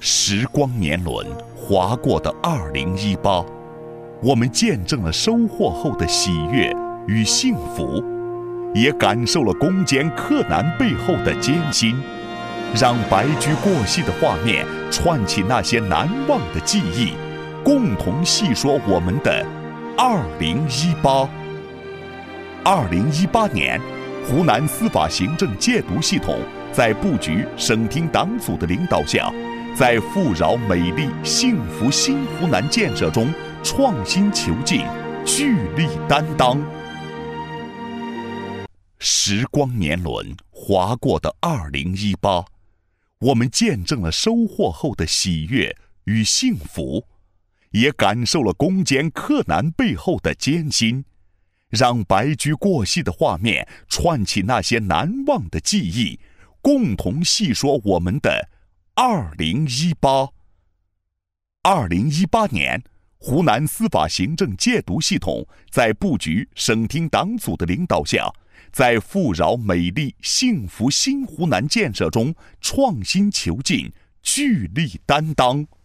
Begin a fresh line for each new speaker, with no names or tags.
时光年轮划过的2018，我们见证了收获后的喜悦与幸福，也感受了攻坚克难背后的艰辛，让白驹过隙的画面串起那些难忘的记忆，共同细说我们的2018。2018年，湖南司法行政戒毒系统在布局省厅党组的领导下，在富饶美丽幸福新湖南建设中创新求进，聚力担当。时光年轮划过的2018，我们见证了收获后的喜悦与幸福，也感受了攻坚克难背后的艰辛，让白驹过隙的画面串起那些难忘的记忆，共同细说我们的2018。2018年，湖南司法行政戒毒系统在布局省厅党组的领导下，在富饶美丽幸福新湖南建设中创新求进，聚力担当。